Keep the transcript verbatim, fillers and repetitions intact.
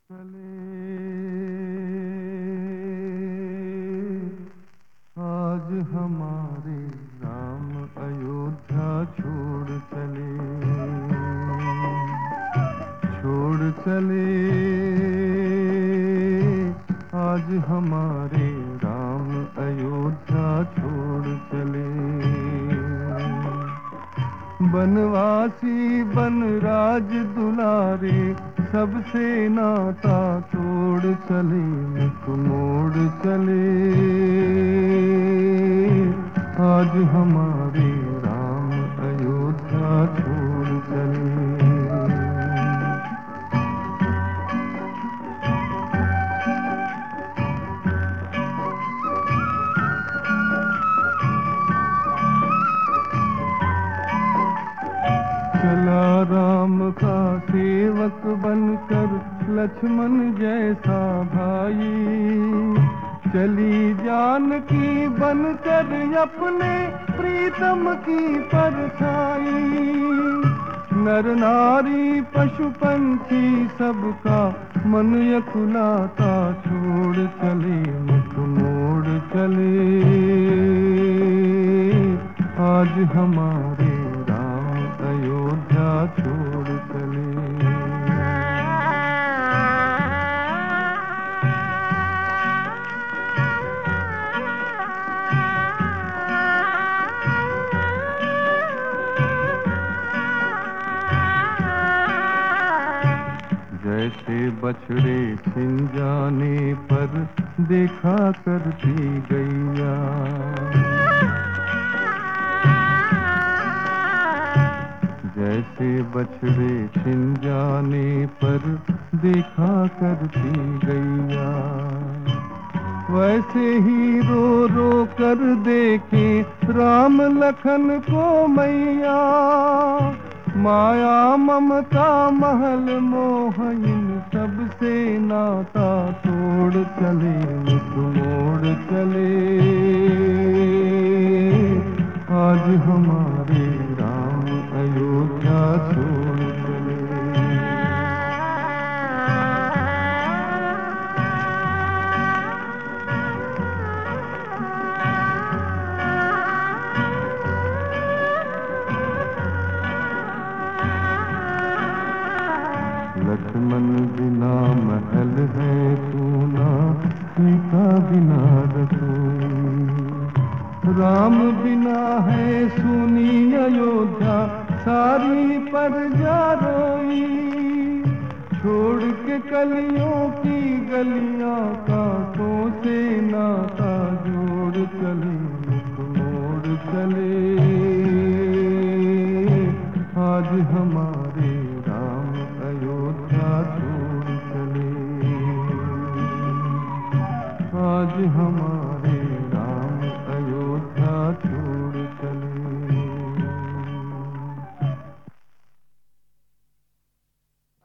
चले आज हमारे राम अयोध्या छोड़ चले, छोड़ चले आज हमारे राम अयोध्या छोड़ चले। बनवासी बनराज दुलारे सबसे नाता तोड़ चले, मुख मोड़ चले आज हमारे राम अयोध्या छोड़ चले। चला राम का सेवक बनकर लक्ष्मण जैसा भाई, चली जानकी बनकर अपने प्रीतम की परछाई। नर नारी पशु पंछी सबका मन यकुलाता छोड़ चले, मुख मोड़ चले आज हमारे अयोध्या छोड़ चले। जैसे बछड़े छिन जाने पर देखा करती गैया, जैसे बछड़े छिन जाने पर देखा करती गैया, वैसे ही रो रो कर देखे राम लखन को मैया। माया ममता महल मोह इन सबसे नाता तोड़ चले, मुख मोड़ चले आज हमारे राम अयोध्या छोड़ चले। लक्ष्मण बिना महल है सूना, सीता बिना रसोई। राम बिना है सुनी अयोध्या सारी प्रजा रोई। छोड़ के कलियों की गलियां कांटों से नाता जोड़ चले, मुख मोड़ चले आज हमारे